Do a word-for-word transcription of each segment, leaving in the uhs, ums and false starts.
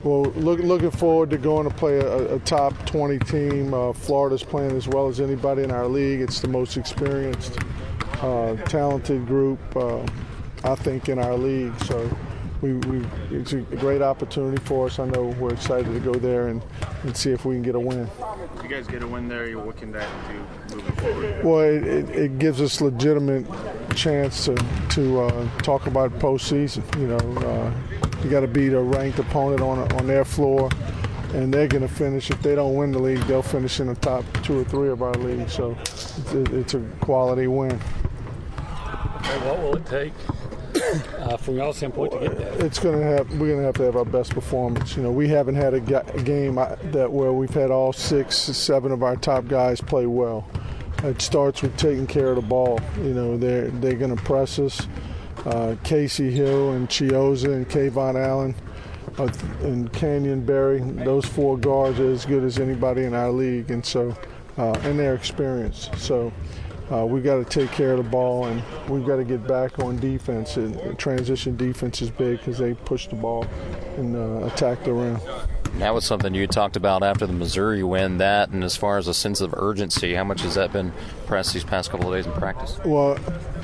Well, look, looking forward to going to play a, a top twenty team. Uh, Florida's playing as well as anybody in our league. It's the most experienced, uh, talented group, uh, I think, in our league. So we, we, it's a great opportunity for us. I know we're excited to go there and, and see if we can get a win. If you guys get a win there, what can that do moving forward? Well, it, it, it gives us legitimate chance to, to uh, talk about postseason. You know, uh, you got to beat a ranked opponent on on their floor, and they're going to finish. If they don't win the league, they'll finish in the top two or three of our league. So it's a, it's a quality win. Okay, what will it take uh, from your standpoint to get there? It's going to have. We're going to have to have our best performance. You know, we haven't had a, ga- a game that where we've had all six, seven of our top guys play well. It starts with taking care of the ball. You know, they're they're going to press us. Uh, Casey Hill and Chioza and Kayvon Allen uh, and Canyon Berry, those four guards are as good as anybody in our league, and so uh, and they're experienced. So uh, we've got to take care of the ball, and we've got to get back on defense. And transition defense is big because they push the ball and uh, attack the rim. That was something you talked about after the Missouri win, that, and as far as a sense of urgency, how much has that been pressed these past couple of days in practice? Well,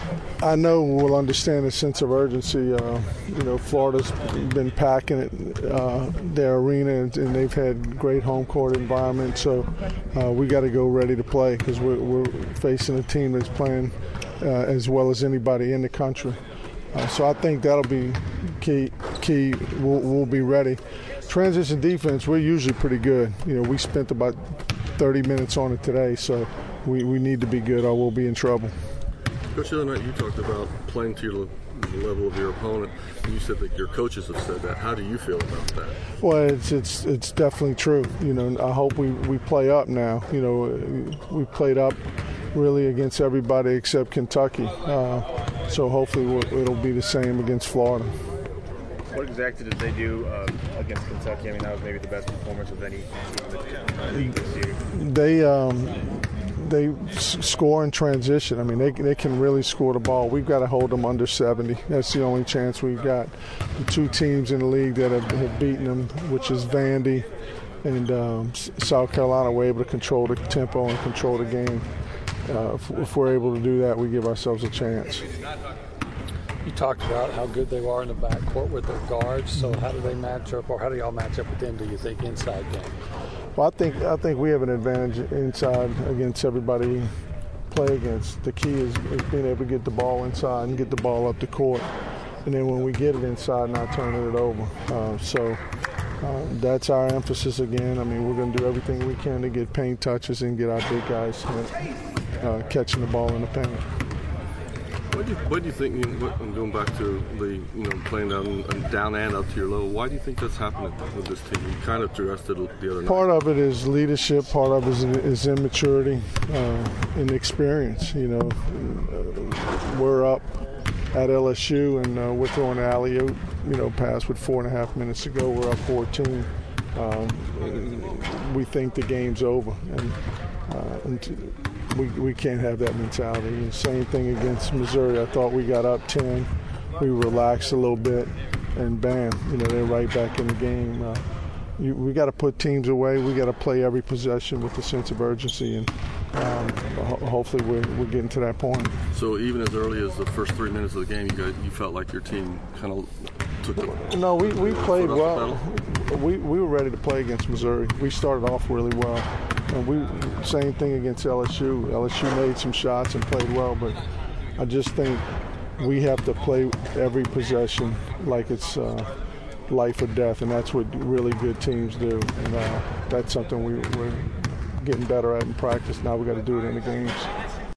I know we'll understand the sense of urgency. Uh, you know, Florida's been packing it, uh, their arena, and, and they've had great home court environment, so uh, we got to go ready to play because we're, we're facing a team that's playing uh, as well as anybody in the country. Uh, so I think that'll be key. Key. We'll, we'll be ready. Transition defense, we're usually pretty good. You know, we spent about thirty minutes on it today, so we, we need to be good or we'll be in trouble. Coach, the other night you talked about playing to your, the level of your opponent. You said that your coaches have said that. How do you feel about that? Well, it's it's it's definitely true. You know, I hope we, we play up now. You know, we played up really against everybody except Kentucky. Uh, so hopefully we'll, it'll be the same against Florida. What exactly did they do uh, against Kentucky? I mean, that was maybe the best performance of any team this year. They um, they s- score in transition. I mean, they they can really score the ball. We've got to hold them under seventy. That's the only chance we've got. The two teams in the league that have, have beaten them, which is Vandy and um, South Carolina, were able to control the tempo and control the game. Uh, if, if we're able to do that, we give ourselves a chance. You talked about how good they are in the backcourt with their guards. So how do they match up, or how do y'all match up with them, do you think, inside game? Well, I think I think we have an advantage inside against everybody we play against. The key is, is being able to get the ball inside and get the ball up the court. And then when we get it inside, not turning it over. Uh, so uh, that's our emphasis again. I mean, we're going to do everything we can to get paint touches and get our big guys uh, catching the ball in the paint. What do you, what do you think, you know, going back to the, you know, playing down, down and up to your level, why do you think that's happening with this team? You kind of addressed it the other night. Part of it is leadership, part of it is, is immaturity uh, and experience. You know, uh, we're up at L S U and uh, we're throwing an alley-oop, you know, pass with four and a half minutes to go. We're up fourteen. Um, we think the game's over. And, uh, and We, we can't have that mentality. And same thing against Missouri. I thought we got up ten. We relaxed a little bit, and bam, you know, they're right back in the game. Uh, you, we got to put teams away. We got to play every possession with a sense of urgency, and um, ho- hopefully we're, we're getting to that point. So even as early as the first three minutes of the game, you guys, you felt like your team kind of took the No, we, we played well. We, we were ready to play against Missouri. We started off really well. And we same thing against L S U. L S U made some shots and played well, but I just think we have to play every possession like it's uh, life or death, and that's what really good teams do. And uh, that's something we, we're getting better at in practice. Now we got to do it in the games.